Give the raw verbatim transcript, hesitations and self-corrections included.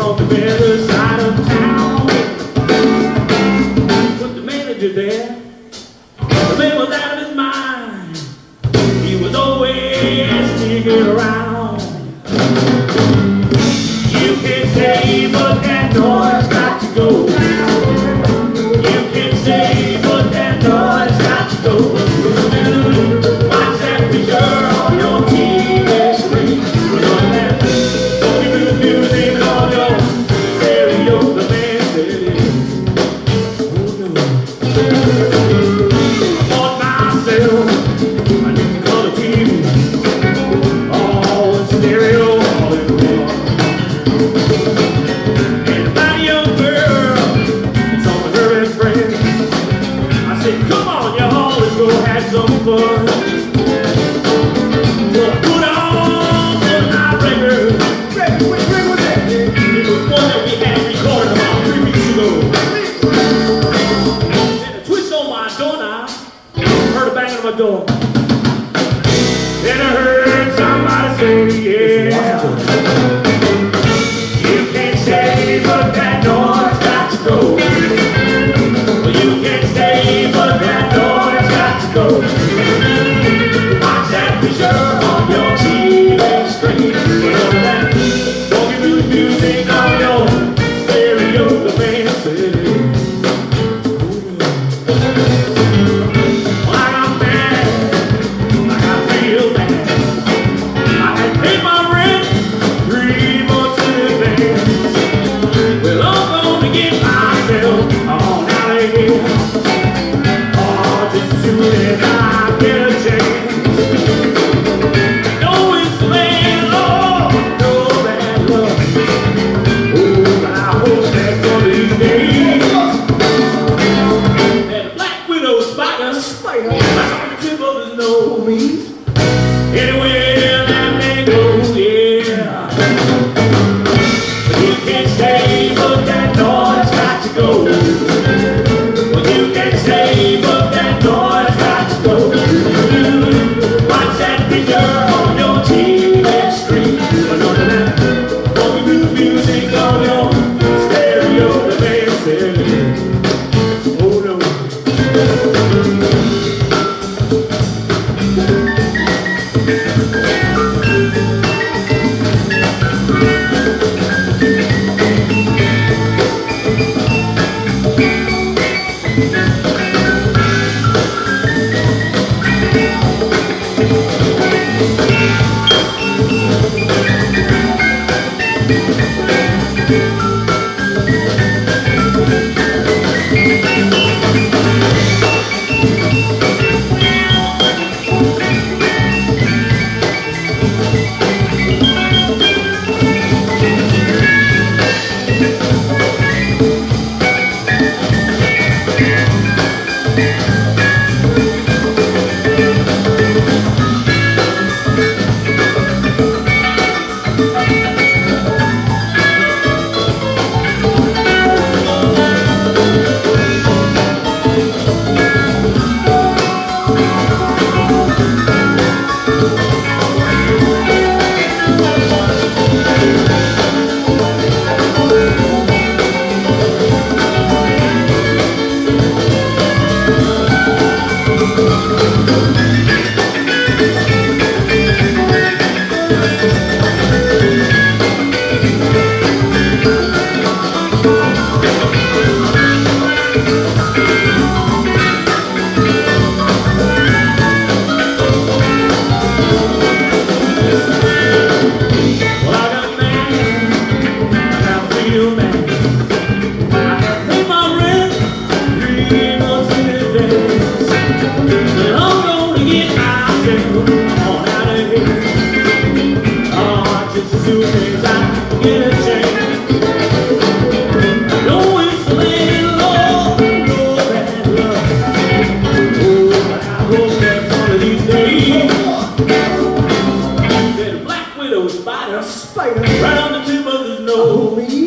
on the better side of town. Put the manager there. The man was out of his mind. He was always sticking around. You can't stay, but that door's got to go. You can't stay, but that door's got to go. Watch that picture on your T V screen. Don't give me the music on your stereo. The man said it. Oh no. I bought myself a new color T V. All stereo, all in one. And about a young girl, it's on her best friend. I said, come on, y'all, let's go have some fun. So I put on the night record. Which record was that? It was one that we had recorded about three weeks ago. And a twist on my doorknob. Heard a banging on my door. Then I heard somebody say, yeah. You can't stay, but that door's got to go. Well, you can't stay, but that door's got to go. Watch that picture on your T V screen. Don't give me the music on your stereo. The man said, well, I got mad. I got real mad. I had paid my rent three months in advance. Well, I'm gonna get myself on out of here. Oh, just as soon as I get a chance. No, it's the landlord, no bad luck. Oh, but I hope that one of these days that a black widow spider spider right on the tip of his nose. Anywhere that man goes, yeah. But you can't stay, but that door's got to go. Well, you can't stay, but that door's got to go. Watch that picture on your T V screen. Another night, don't give me music on your stereo. The man said, oh no. Spider, spider, right on the tip of his nose.